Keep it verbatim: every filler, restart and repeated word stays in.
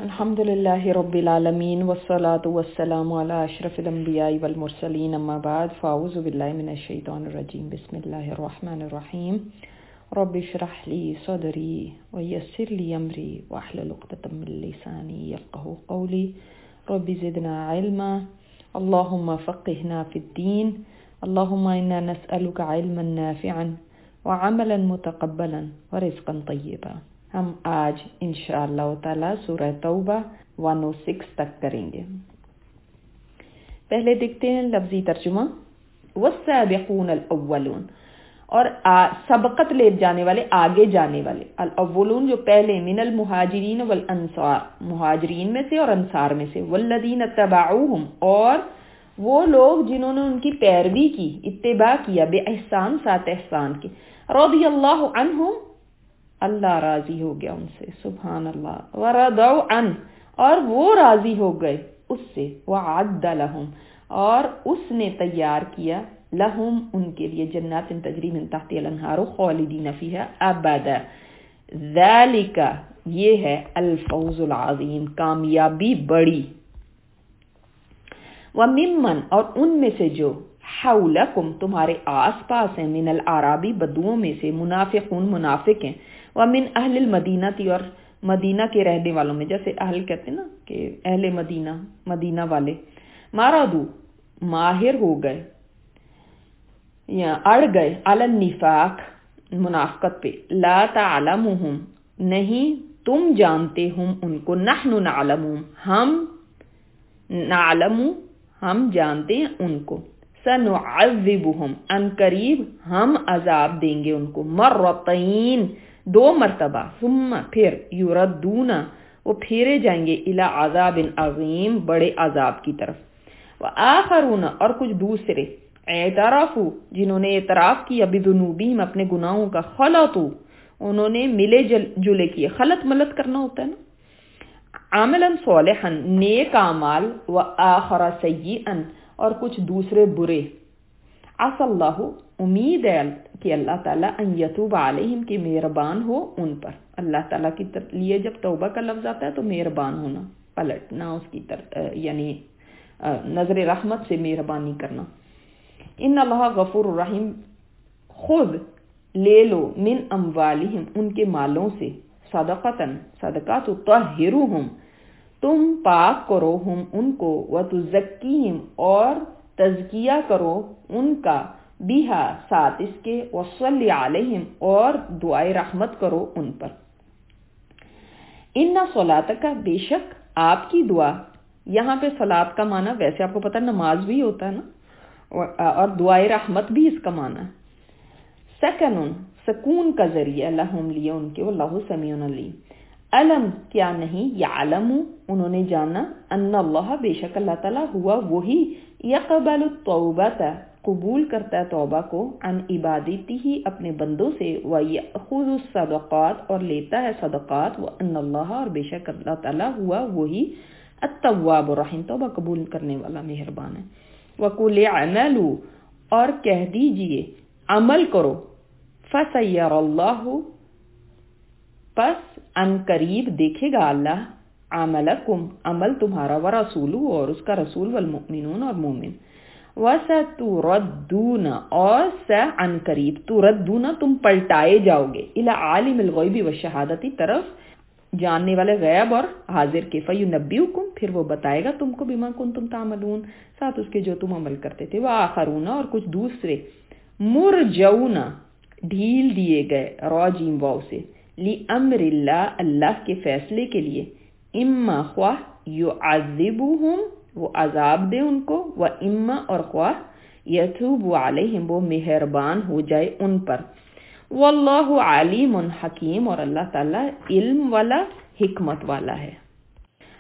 अल्हम्दुलिल्लाहि रब्बिल आलमीन वस्सलातु वस्सलामु अला अशरफिल अंबियाइ वल मुरसलीन अम्मा बाद फ़ाऊज़ु बिल्लाहि मिनश शैतानिर रजीम बिस्मिल्लाहिर रहमानिर रहीम रब्बि इश्रह ली सदरी व यस्सिर ली अमरी वहलुल उक़दतम मिन लिसानी यफ़क़हू क़ौली रब्बि ज़िदना इल्मा अल्लाहुम्मा फ़क़्हिना फ़िद्दीन अल्लाहुम्मा इन्ना नस्अलुका इल्मन नाफ़िअन व अमलन मुतक़ब्बलन व रिज़्क़न तय्यबा। हम आज इंशाअल्लाह ताला सूरह तौबा एक सौ छह तक करेंगे। पहले देखते हैं लफ्जी तर्जुमा। वस्साबिक़ून अल-अव्वलून, और सबकत ले जाने वाले, आगे जाने वाले। अल-अव्वलून जो पहले, मिनल मुहाजिरीन वल अंसार, मुहाजिरीन में से और अंसार में से, वल्लदीन तबअूहुम, और वो लोग जिन्होंने उनकी पैरवी की, इत्तिबा किया, बेइहसान, साथ एहसान के। रज़ियल्लाहु अन्हुम, अल्लाह राजी हो गया उनसे, सुभान अल्लाह। वरदौ अन, और वो राजी हो गए उससे। वअद्द लहुम, और उसने तैयार किया, लहुम उनके लिए, जन्नातिन तजरी मिन तहतिहा अल-अनहार खालिदीन फीहा अबदा। ज़ालिका, ये है अल फौज़ुल अज़ीम, कामयाबी बड़ी। व मिम्मन, और उनमें से जो, हौलकुम, तुम्हारे आस पास हैं, मिनल आराबी, बदुओं में से, मुनाफिकून, मुनाफिक हैं, व मिन अहलिल मदीनती, और मदीना के रहने वालों में, जैसे अहल कहते हैं ना कि अहले मदीना, मदीना वाले, मारादू, माहिर हो गए या अड़ गए, अलन निफाक, मुनाफकत पे, ला तालमुहुम, नहीं तुम जानते हम उनको, नहनु नालमुहुम, हम नालमु, हम जानते हैं उनको, सनुअज़्ज़िबुहुम, अनकरीब हम अजाब देंगे उनको, मर्रतैन, दो मरतबा, सुम्मा, फिर, युरद्दूना, वो फेरे जाएंगे, इला अज़ाबिन अज़ीम, बड़े अजाब की तरफ। व आखरून, और कुछ दूसरे, एतराफू, जिन्होंने एतराफ किया, बिदुनूबिहिम, अपने गुनाहों का, खलतू, उन्होंने मिले जुले किए, खलत मलत करना होता है ना, आमलन सोलिहन, नेक आमाल, व आखरा सय्यिअन, और कुछ दूसरे बुरे। असल्लाहु, उम्मीद है कि अल्लाह ताला अन यतूब अलैहिम, की मेहरबान हो उन पर। अल्लाह ताला की लिए जब तौबा का लफ्ज आता है तो मेहरबान होना, पलटना उसकी तरफ, यानी नजर रहमत से मेहरबानी करना। इन अल्लाह गफूर रहीम, खुद ले लो, मिन अम्वालिहिम, उनके मालों से, सदक़तन, सदका, तो तहिरुहुम, तुम पाक करो, हम उनको, व तुज़क्कीहिम, और तज़किया करो उनका, बिहा, साथ इसके, वसल्ली अलैहिम, और दुआए रहमत करो उन पर। इन्ना सलातका, बेशक आपकी दुआ, यहाँ पे सलात का माना, वैसे आपको पता नमाज भी होता है ना, और दुआए रहमत भी इसका माना। सकनुन, सकून का जरिया, लहुम, लिए उनके, वल्लाहु समीउन अलीम। अलम, क्या नहीं, यालमु, उन्होंने जाना, अन्ना अल्लाह, बेशक अल्लाह ताला, हुआ वही, यक़बलु तौबता, कबूल करता है तौबा को, अन इबादतिही, अपने बंदों से, व यअख़ुज़ु सदक़ात, और लेता है सदक़ात, व अन्ना अल्लाह, और बेशक अल्लाह ताला, हुआ वही, अत-तव्वाबुर रहीम, तौबा कबूल करने वाला मेहरबान है। व कुल अमलू, और कह दीजिए अमल करो, फसय्यरल्लाहु, पस अन करीब देखेगा अल्लाह, अमलकुम, अमल तुम्हारा, व रसूलु, और उसका रसूल, वल मुमिनून, और मोमिन, वसतुरद्दूना, और स अन करीब, तुरद्दूना, तुम पलटाए जाओगे, इला आलिमिल गैबि व शहादती, तरफ जानने वाले गैब और हाजिर के, फयुनब्बिउकुम, फिर वो बताएगा तुमको, बिमा कुंतुम तामलून, साथ उसके जो तुम अमल करते थे। व आखरूना, और कुछ दूसरे, मुरजौना, ढील दिए गए, रजीम वाव से, ली अम्रिल्लाह, अल्लाह के फैसले के लिए, इम्मा ख्वाह, युअज़्ज़िबुहुम, वो अजाब दे उनको, व इम्मा, और ख्वाह, यतूबु अलैहिम, वो मेहरबान हो जाए उन पर। वल्लाहु अलीमुन हकीम, और अल्लाह ताला इल्म वाला, हिकमत वाला है।